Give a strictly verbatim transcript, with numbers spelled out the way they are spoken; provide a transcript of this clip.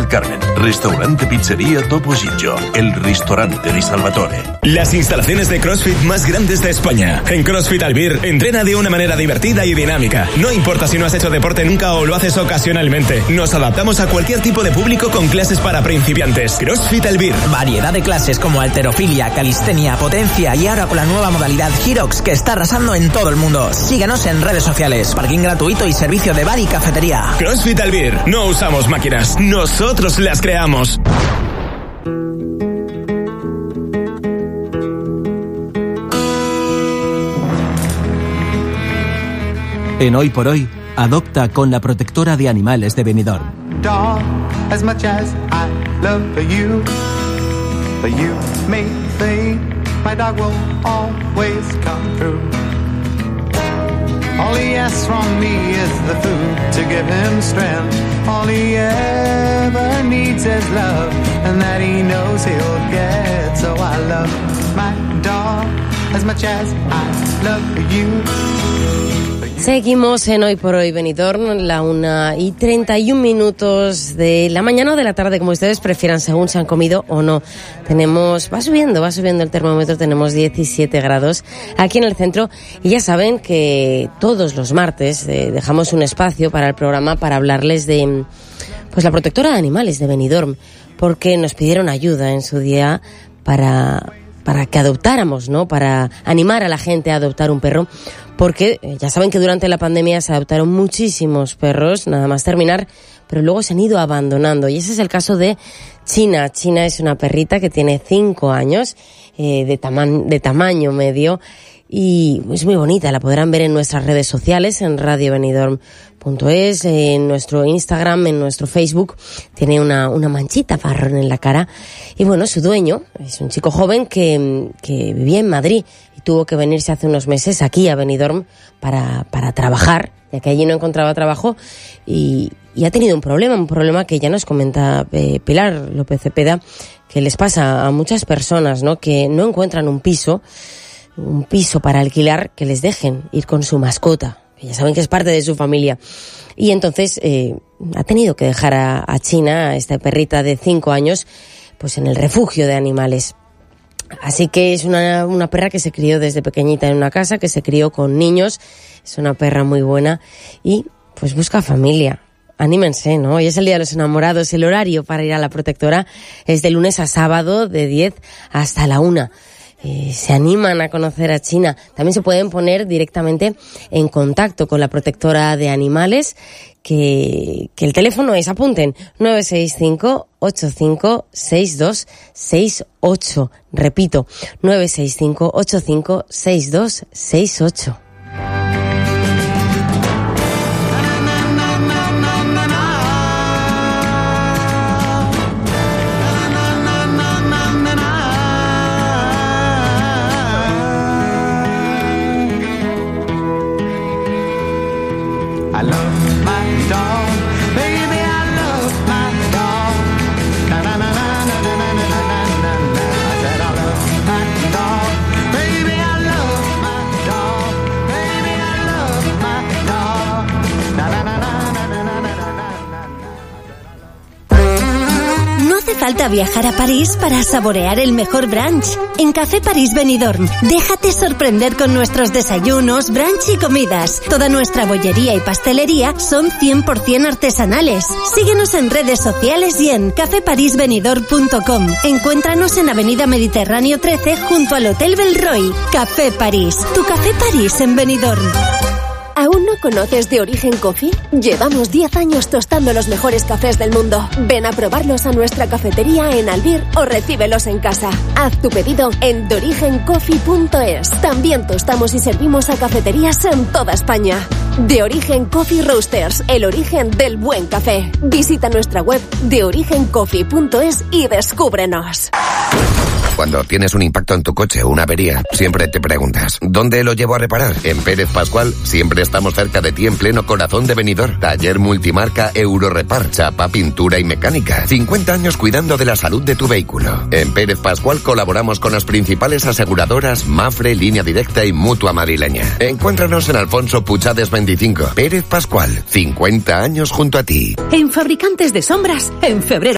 del Carmen. Restaurante Pizzería Topo Gigio. El ristorante di Salvatore. Las instalaciones de CrossFit más grandes de España. En CrossFit Albir, entrena de una manera divertida y dinámica. No importa si no has hecho deporte nunca o lo haces ocasionalmente. Nos adaptamos a cualquier tipo de público con clases para principiantes. CrossFit Albir. Variedad de clases como halterofilia, calistenia, potencia y ahora con la nueva modalidad Hyrox que está arrasando en todo el mundo. Síguenos en redes sociales. Parking gratuito y servicio de bar y cafetería. CrossFit Albir. No usamos máquinas. Nosotros las creamos. En Hoy por Hoy, adopta con la protectora de animales de Benidorm. Dog, as much as I love you, but you may think my dog will always come through. All he asks from me is the food to give him strength. All he ever needs is love, and that he knows he'll get. So I love my dog as much as I love you. Seguimos en Hoy por Hoy Benidorm, la una y treinta y un minutos de la mañana o de la tarde, como ustedes prefieran, según se han comido o no. Tenemos, va subiendo, va subiendo el termómetro, tenemos diecisiete grados aquí en el centro y ya saben que todos los martes eh, dejamos un espacio para el programa para hablarles de pues la protectora de animales de Benidorm, porque nos pidieron ayuda en su día para... para que adoptáramos, ¿no? Para animar a la gente a adoptar un perro, porque ya saben que durante la pandemia se adoptaron muchísimos perros, nada más terminar, pero luego se han ido abandonando, y ese es el caso de China. China es una perrita que tiene cinco años, eh, de, tama- de tamaño medio, y es muy bonita. La podrán ver en nuestras redes sociales, en radio benidorm punto es, en nuestro Instagram, en nuestro Facebook. Tiene una, una manchita marrón en la cara. Y bueno, su dueño es un chico joven que, que vivía en Madrid y tuvo que venirse hace unos meses aquí a Benidorm para, para trabajar, ya que allí no encontraba trabajo y, y ha tenido un problema, un problema que ya nos comenta eh, Pilar López Cepeda, que les pasa a muchas personas, ¿no? Que no encuentran un piso, un piso para alquilar que les dejen ir con su mascota, que ya saben que es parte de su familia. Y entonces eh, ha tenido que dejar a, a China, a esta perrita de cinco años, pues en el refugio de animales. Así que es una, una perra que se crió desde pequeñita en una casa, que se crió con niños, es una perra muy buena y pues busca familia. Anímense, ¿no? Hoy es el Día de los Enamorados. El horario para ir a la protectora es de lunes a sábado, de diez hasta la una. Eh, se animan a conocer a China. También se pueden poner directamente en contacto con la protectora de animales, que, que el teléfono es, apunten, nueve seis cinco, ocho cinco seis dos seis ocho. Repito, nueve seis cinco, ocho cinco seis dos seis ocho. I love my dog, baby, I love my dog. Na na na na na na na na na na. I said I love my dog, baby, I love my dog, baby, I love my dog. Na na na na na na na na na. No hace falta viajar a París para saborear el mejor brunch. En Café París Benidorm, déjate sorprender con nuestros desayunos, brunch y comidas. Toda nuestra bollería y pastelería son cien por ciento artesanales. Síguenos en redes sociales y en café paris benidorm punto com. Encuéntranos en Avenida Mediterráneo trece junto al Hotel Belroy. Café París, tu Café París en Benidorm. ¿Aún no conoces De Origen Coffee? Llevamos diez años tostando los mejores cafés del mundo. Ven a probarlos a nuestra cafetería en Albir o recíbelos en casa. Haz tu pedido en de origen coffee punto es. También tostamos y servimos a cafeterías en toda España. De Origen Coffee Roasters, el origen del buen café. Visita nuestra web de origen coffee punto es y descúbrenos. Cuando tienes un impacto en tu coche o una avería, siempre te preguntas, ¿dónde lo llevo a reparar? En Pérez Pascual siempre estamos cerca de ti en pleno corazón de Benidorm. Taller multimarca Eurorepar, chapa, pintura y mecánica. cincuenta años cuidando de la salud de tu vehículo. En Pérez Pascual colaboramos con las principales aseguradoras Mafre, Línea Directa y Mutua Madrileña. Encuéntranos en Alfonso Puchades veinticinco. Pérez Pascual, cincuenta años junto a ti. En Fabricantes de Sombras, en febrero